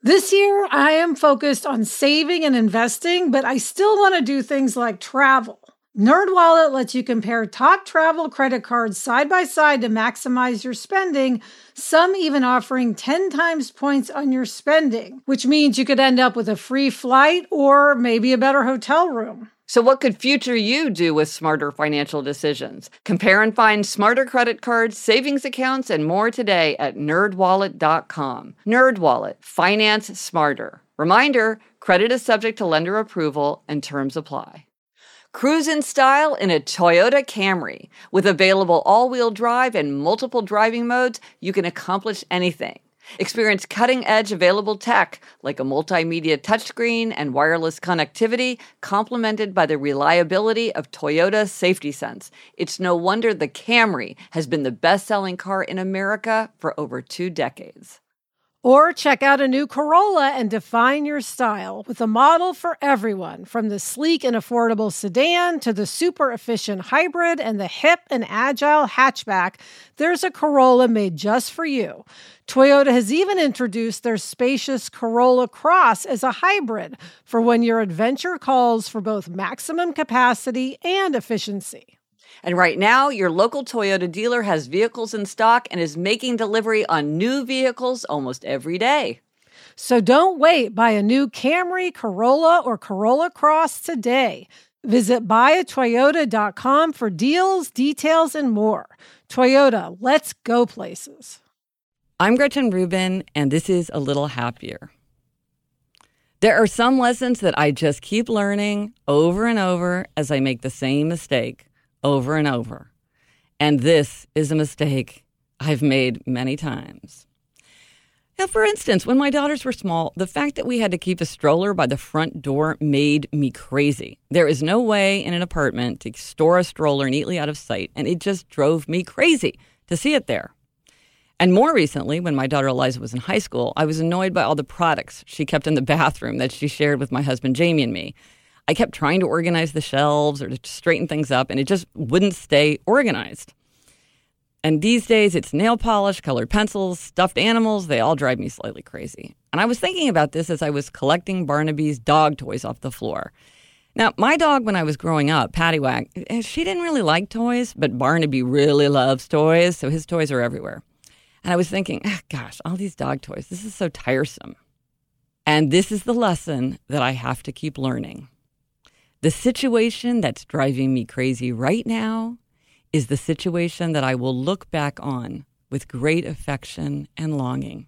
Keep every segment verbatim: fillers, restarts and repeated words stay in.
This year, I am focused on saving and investing, but I still want to do things like travel. NerdWallet lets you compare top travel credit cards side by side to maximize your spending, some even offering ten times points on your spending, which means you could end up with a free flight or maybe a better hotel room. So what could future you do with smarter financial decisions? Compare and find smarter credit cards, savings accounts, and more today at nerd wallet dot com. NerdWallet. Finance smarter. Reminder, credit is subject to lender approval and terms apply. Cruise in style in a Toyota Camry. With available all-wheel drive and multiple driving modes, you can accomplish anything. Experience cutting-edge available tech like a multimedia touchscreen and wireless connectivity, complemented by the reliability of Toyota Safety Sense. It's no wonder the Camry has been the best-selling car in America for over two decades. Or check out a new Corolla and define your style with a model for everyone, from the sleek and affordable sedan to the super efficient hybrid and the hip and agile hatchback. There's a Corolla made just for you. Toyota has even introduced their spacious Corolla Cross as a hybrid for when your adventure calls for both maximum capacity and efficiency. And right now, your local Toyota dealer has vehicles in stock and is making delivery on new vehicles almost every day. So don't wait. Buy a new Camry, Corolla, or Corolla Cross today. Visit buy a toyota dot com for deals, details, and more. Toyota, let's go places. I'm Gretchen Rubin, and this is A Little Happier. There are some lessons that I just keep learning over and over as I make the same mistake over and over. And this is a mistake I've made many times. Now, for instance, when my daughters were small, the fact that we had to keep a stroller by the front door made me crazy. There is no way in an apartment to store a stroller neatly out of sight, and it just drove me crazy to see it there. And more recently, when my daughter Eliza was in high school, I was annoyed by all the products she kept in the bathroom that she shared with my husband Jamie and me. I kept trying to organize the shelves or to straighten things up, and it just wouldn't stay organized. And these days, it's nail polish, colored pencils, stuffed animals. They all drive me slightly crazy. And I was thinking about this as I was collecting Barnaby's dog toys off the floor. Now, my dog, when I was growing up, Paddywhack, she didn't really like toys, but Barnaby really loves toys, so his toys are everywhere. And I was thinking, oh, gosh, all these dog toys, this is so tiresome. And this is the lesson that I have to keep learning. The situation that's driving me crazy right now is the situation that I will look back on with great affection and longing.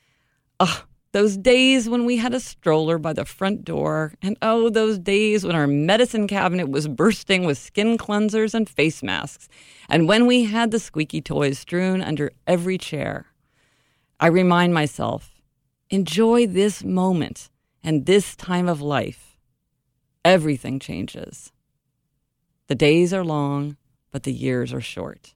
Oh, those days when we had a stroller by the front door, and oh, those days when our medicine cabinet was bursting with skin cleansers and face masks, and when we had the squeaky toys strewn under every chair. I remind myself, enjoy this moment and this time of life. Everything changes. The days are long, but the years are short.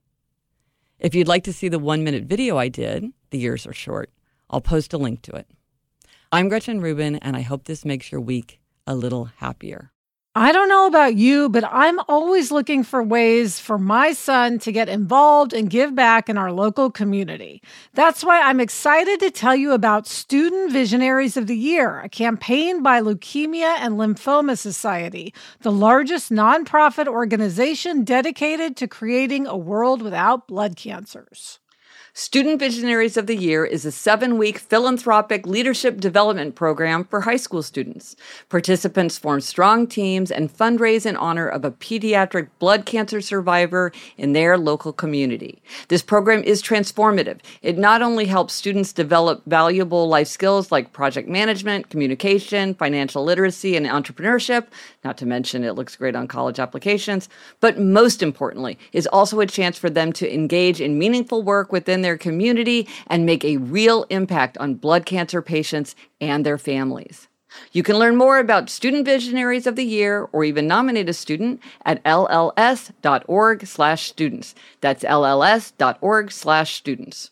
If you'd like to see the one-minute video I did, The Years Are Short, I'll post a link to it. I'm Gretchen Rubin, and I hope this makes your week a little happier. I don't know about you, but I'm always looking for ways for my son to get involved and give back in our local community. That's why I'm excited to tell you about Student Visionaries of the Year, a campaign by Leukemia and Lymphoma Society, the largest nonprofit organization dedicated to creating a world without blood cancers. Student Visionaries of the Year is a seven-week philanthropic leadership development program for high school students. Participants form strong teams and fundraise in honor of a pediatric blood cancer survivor in their local community. This program is transformative. It not only helps students develop valuable life skills like project management, communication, financial literacy, and entrepreneurship, not to mention it looks great on college applications, but most importantly, is also a chance for them to engage in meaningful work within their community and make a real impact on blood cancer patients and their families. You can learn more about Student Visionaries of the Year or even nominate a student at L L S dot org slash students. That's L L S dot org slash students.